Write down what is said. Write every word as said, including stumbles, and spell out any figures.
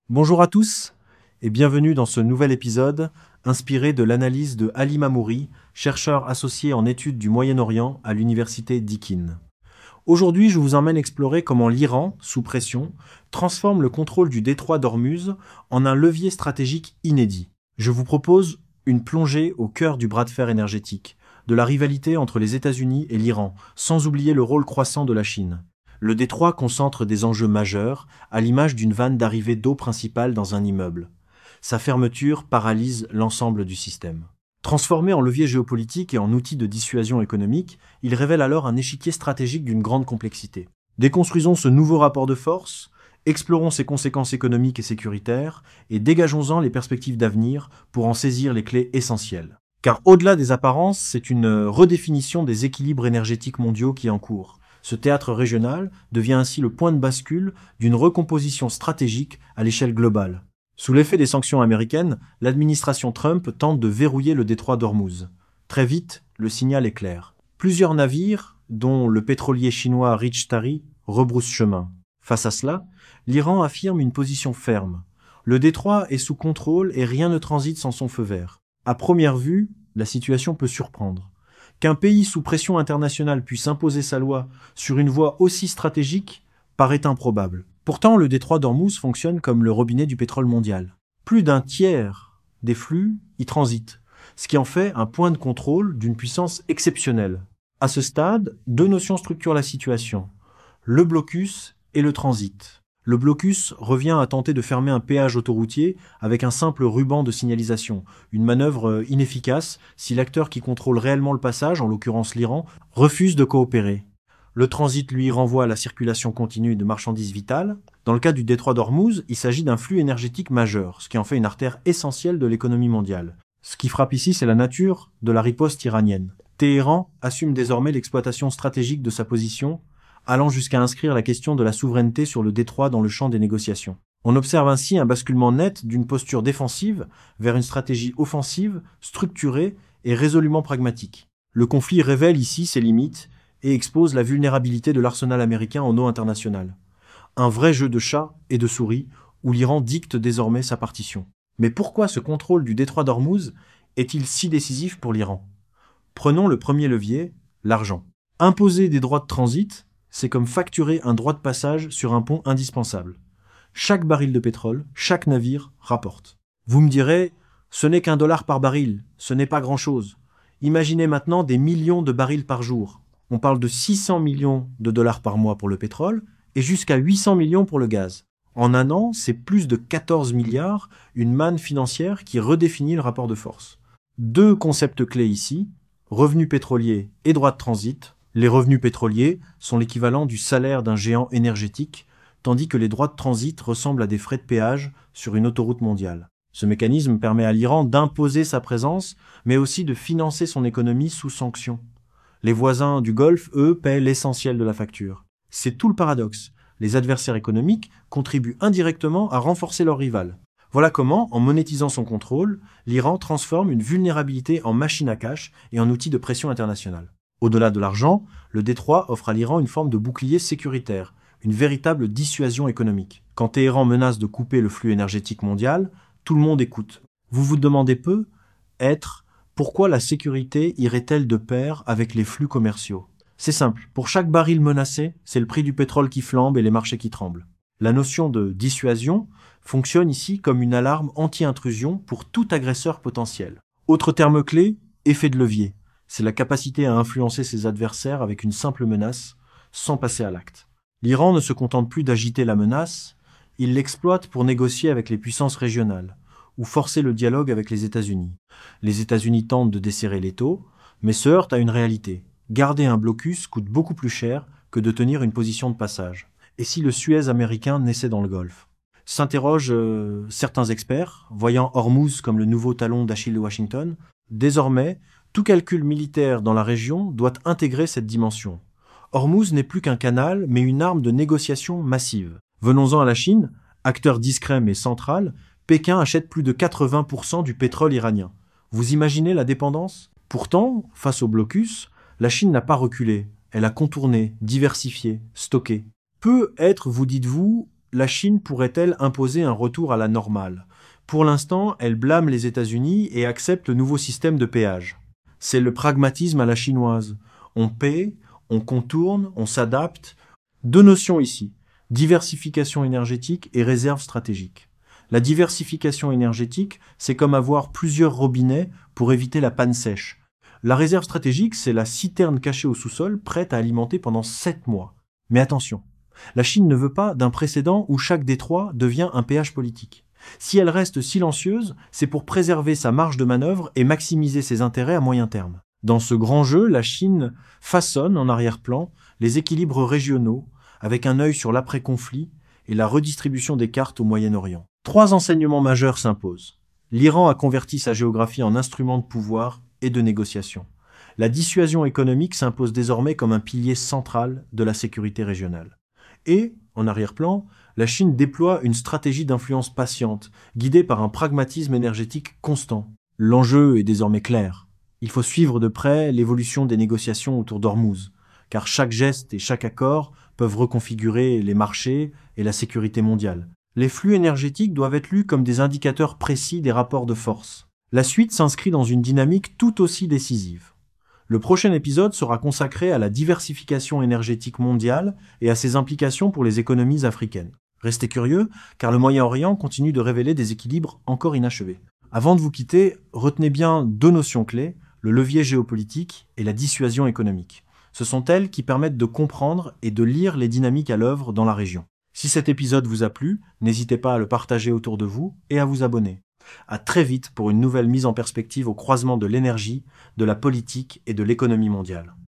Bonjour à tous et bienvenue dans ce nouvel épisode inspiré de l'analyse de Ali Mamouri, chercheur associé en études du Moyen-Orient à l'université Deakin. Aujourd'hui, je vous emmène explorer comment l'Iran, sous pression, transforme le contrôle du détroit d'Ormuz en un levier stratégique inédit. Je vous propose une plongée au cœur du bras de fer énergétique, de la rivalité entre les États-Unis et l'Iran, sans oublier le rôle croissant de la Chine. Le détroit concentre des enjeux majeurs, à l'image d'une vanne d'arrivée d'eau principale dans un immeuble. Sa fermeture paralyse l'ensemble du système. Transformé en levier géopolitique et en outil de dissuasion économique, il révèle alors un échiquier stratégique d'une grande complexité. Déconstruisons ce nouveau rapport de force, explorons ses conséquences économiques et sécuritaires, et dégageons-en les perspectives d'avenir pour en saisir les clés essentielles. Car au-delà des apparences, c'est une redéfinition des équilibres énergétiques mondiaux qui est en cours. Ce théâtre régional devient ainsi le point de bascule d'une recomposition stratégique à l'échelle globale. Sous l'effet des sanctions américaines, l'administration Trump tente de verrouiller le détroit d'Ormuz. Très vite, le signal est clair. Plusieurs navires, dont le pétrolier chinois Rich Tari, rebroussent chemin. Face à cela, l'Iran affirme une position ferme. Le détroit est sous contrôle et rien ne transite sans son feu vert. À première vue, la situation peut surprendre. Qu'un pays sous pression internationale puisse imposer sa loi sur une voie aussi stratégique paraît improbable. Pourtant, le détroit d'Ormuz fonctionne comme le robinet du pétrole mondial. Plus d'un tiers des flux y transitent, ce qui en fait un point de contrôle d'une puissance exceptionnelle. À ce stade, deux notions structurent la situation, le blocus et le transit. Le blocus revient à tenter de fermer un péage autoroutier avec un simple ruban de signalisation, une manœuvre inefficace si l'acteur qui contrôle réellement le passage, en l'occurrence l'Iran, refuse de coopérer. Le transit, lui, renvoie à la circulation continue de marchandises vitales. Dans le cas du détroit d'Ormuz, il s'agit d'un flux énergétique majeur, ce qui en fait une artère essentielle de l'économie mondiale. Ce qui frappe ici, c'est la nature de la riposte iranienne. Téhéran assume désormais l'exploitation stratégique de sa position, allant jusqu'à inscrire la question de la souveraineté sur le détroit dans le champ des négociations. On observe ainsi un basculement net d'une posture défensive vers une stratégie offensive, structurée et résolument pragmatique. Le conflit révèle ici ses limites et expose la vulnérabilité de l'arsenal américain en eau internationale. Un vrai jeu de chat et de souris où l'Iran dicte désormais sa partition. Mais pourquoi ce contrôle du détroit d'Ormuz est-il si décisif pour l'Iran ? Prenons le premier levier, l'argent. Imposer des droits de transit, c'est comme facturer un droit de passage sur un pont indispensable. Chaque baril de pétrole, chaque navire rapporte. Vous me direz, ce n'est qu'un dollar par baril, ce n'est pas grand-chose. Imaginez maintenant des millions de barils par jour. On parle de six cents millions de dollars par mois pour le pétrole et jusqu'à huit cents millions pour le gaz. En un an, c'est plus de quatorze milliards, une manne financière qui redéfinit le rapport de force. Deux concepts clés ici, revenus pétroliers et droits de transit. Les revenus pétroliers sont l'équivalent du salaire d'un géant énergétique, tandis que les droits de transit ressemblent à des frais de péage sur une autoroute mondiale. Ce mécanisme permet à l'Iran d'imposer sa présence, mais aussi de financer son économie sous sanction. Les voisins du Golfe, eux, paient l'essentiel de la facture. C'est tout le paradoxe. Les adversaires économiques contribuent indirectement à renforcer leur rival. Voilà comment, en monétisant son contrôle, l'Iran transforme une vulnérabilité en machine à cash et en outil de pression internationale. Au-delà de l'argent, le détroit offre à l'Iran une forme de bouclier sécuritaire, une véritable dissuasion économique. Quand Téhéran menace de couper le flux énergétique mondial, tout le monde écoute. Vous vous demandez peu, être, pourquoi la sécurité irait-elle de pair avec les flux commerciaux ? C'est simple, pour chaque baril menacé, c'est le prix du pétrole qui flambe et les marchés qui tremblent. La notion de dissuasion fonctionne ici comme une alarme anti-intrusion pour tout agresseur potentiel. Autre terme clé, effet de levier. C'est la capacité à influencer ses adversaires avec une simple menace, sans passer à l'acte. L'Iran ne se contente plus d'agiter la menace, il l'exploite pour négocier avec les puissances régionales, ou forcer le dialogue avec les États-Unis. Les États-Unis tentent de desserrer l'étau, mais se heurtent à une réalité. Garder un blocus coûte beaucoup plus cher que de tenir une position de passage. Et si le Suez américain naissait dans le Golfe ? S'interrogent euh, certains experts, voyant Ormuz comme le nouveau talon d'Achille de Washington. Désormais, tout calcul militaire dans la région doit intégrer cette dimension. Ormuz n'est plus qu'un canal, mais une arme de négociation massive. Venons-en à la Chine, acteur discret mais central, Pékin achète plus de quatre-vingts pour cent du pétrole iranien. Vous imaginez la dépendance ? Pourtant, face au blocus, la Chine n'a pas reculé. Elle a contourné, diversifié, stocké. Peut être, vous dites-vous, la Chine pourrait-elle imposer un retour à la normale? Pour l'instant, elle blâme les États-Unis et accepte le nouveau système de péage. C'est le pragmatisme à la chinoise. On paie, on contourne, on s'adapte. Deux notions ici, diversification énergétique et réserve stratégique. La diversification énergétique, c'est comme avoir plusieurs robinets pour éviter la panne sèche. La réserve stratégique, c'est la citerne cachée au sous-sol, prête à alimenter pendant sept mois. Mais attention, la Chine ne veut pas d'un précédent où chaque détroit devient un péage politique. Si elle reste silencieuse, c'est pour préserver sa marge de manœuvre et maximiser ses intérêts à moyen terme. Dans ce grand jeu, la Chine façonne en arrière-plan les équilibres régionaux, avec un œil sur l'après-conflit et la redistribution des cartes au Moyen-Orient. Trois enseignements majeurs s'imposent. L'Iran a converti sa géographie en instrument de pouvoir et de négociation. La dissuasion économique s'impose désormais comme un pilier central de la sécurité régionale. Et, en arrière-plan, la Chine déploie une stratégie d'influence patiente, guidée par un pragmatisme énergétique constant. L'enjeu est désormais clair. Il faut suivre de près l'évolution des négociations autour d'Ormuz, car chaque geste et chaque accord peuvent reconfigurer les marchés et la sécurité mondiale. Les flux énergétiques doivent être lus comme des indicateurs précis des rapports de force. La suite s'inscrit dans une dynamique tout aussi décisive. Le prochain épisode sera consacré à la diversification énergétique mondiale et à ses implications pour les économies africaines. Restez curieux, car le Moyen-Orient continue de révéler des équilibres encore inachevés. Avant de vous quitter, retenez bien deux notions clés, le levier géopolitique et la dissuasion économique. Ce sont elles qui permettent de comprendre et de lire les dynamiques à l'œuvre dans la région. Si cet épisode vous a plu, n'hésitez pas à le partager autour de vous et à vous abonner. À très vite pour une nouvelle mise en perspective au croisement de l'énergie, de la politique et de l'économie mondiale.